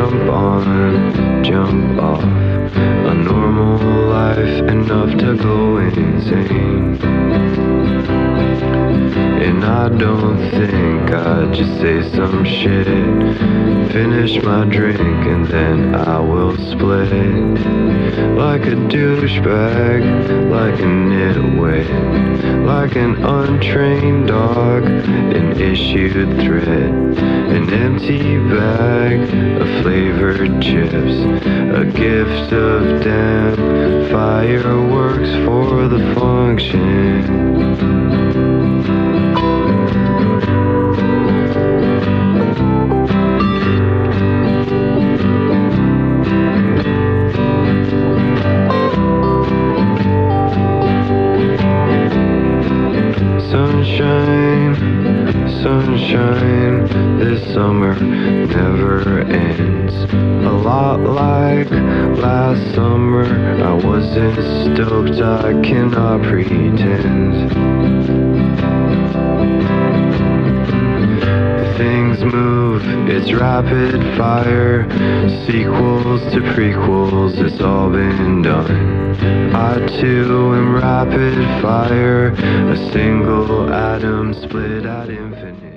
jump on, jump off. A normal life, enough to go insane. And I don't think I'd just say some shit. Finish my drink and then I will split. Like a douchebag, like a nitwit, like an untrained dog, an issued threat. An empty bag of flavored chips, a gift of damn fireworks for the function. Sunshine, sunshine, this summer never ends. A lot like last summer, I wasn't stoked, I cannot pretend. Things move, it's rapid fire. Sequels to prequels, it's all been done. I too am rapid fire, a single atom split at infinite.